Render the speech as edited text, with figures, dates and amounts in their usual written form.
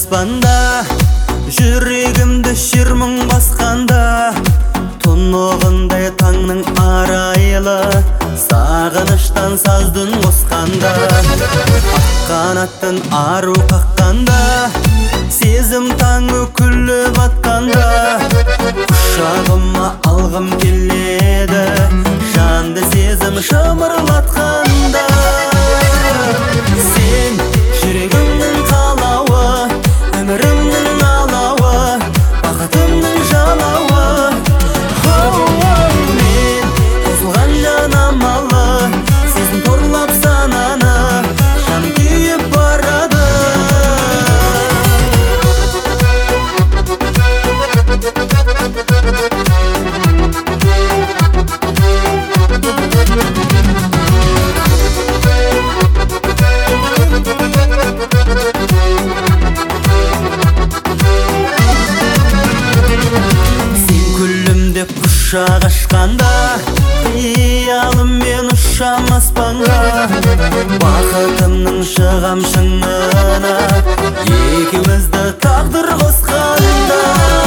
аспанда, жүрегімді шермің басқанда, тұнығындай таңның арайлы, сағыныштан саздың қосқанда, қанаттың ару қаққанда, сезім таңы күліп атқанда, құшағыма алғым келеді, жанды сезім шымырлатқанда. Сен жүрегімнің қалауы, өмірімнің алауы, бақытымның жалауы. Мен қосылған жанамалы, сезім торлап сананы, жан күйіп барады. Құшақ ашқанда, қиялыммен ұшам аспанға, бақытымның шығам шыңына, екеумізді тағдыр қосқанда.